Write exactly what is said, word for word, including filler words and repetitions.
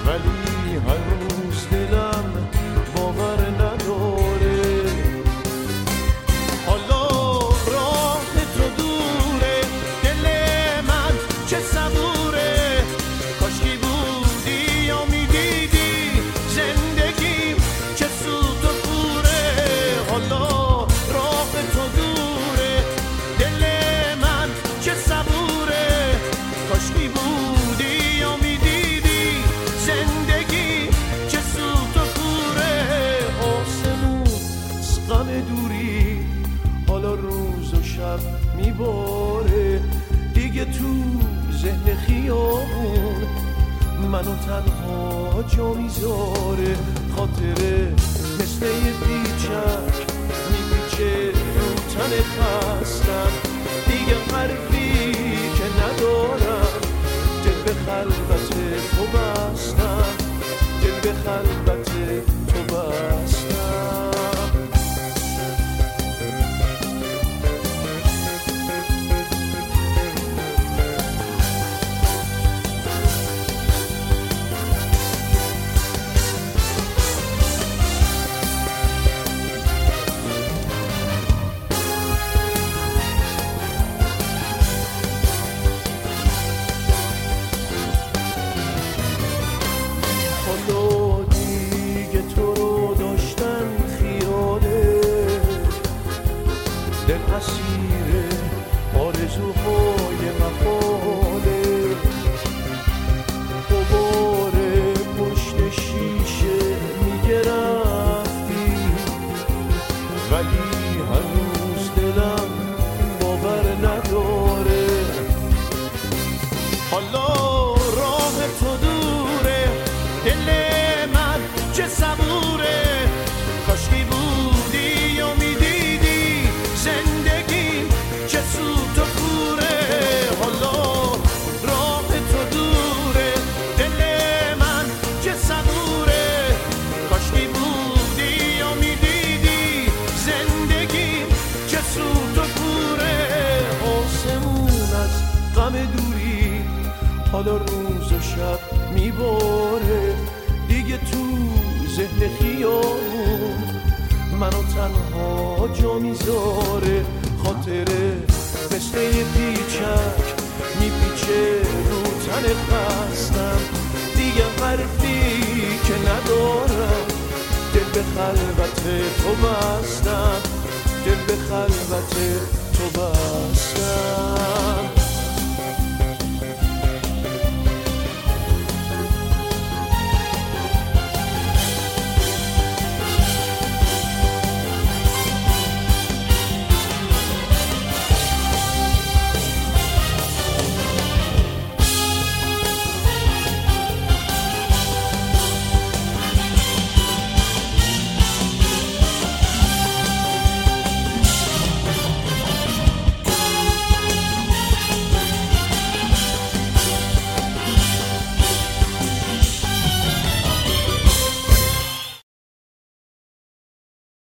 ولی هنوز دلم باور نداره. حالا راه تو دوره، دل من چه صبوره، کاشکی بودی یا میدیدی زندگیم چه سوت و کوره. حالا راه تو دوره، دل من چه صبوره، کاشکی بودی یا میدیدی زندگی چه سوت و کوره. آسمون از غم دوری حالا روز و شب میباره، دیگه تو ذهن خیابون منو تنها جا میذاره. خاطره مثل یه پیچک میپیچه رو تن خستم، دیگه حرفی که ندارم، دل به خلوت تو بستم، دل به خلوت تو بستم. حالا دیگه تو رو داشتن خیاله، دل اسیر آرزوهای محاله. غبار پشت شیشه میگه رفتی، ولی هنوز دلم باور نداره. حالا راه تو دوره، دل من چه صبوره، کاشکی بودی یا میدیدی زندگی چه سوت و کوره. حالا راه تو دوره، دل من چه صبوره، کاشکی بودی یا میدیدی زندگی چه سوت و کوره. آسمون از غم دوری حالا روز و شب میباره، دیگه تو ذهن خیابون منو تنها جا میذاره. خاطره مثل یه پیچک میپیچه رو تن خستم، دیگه حرفی که ندارم، دل به خلوت تو بستم، دل به خلوت تو بستم.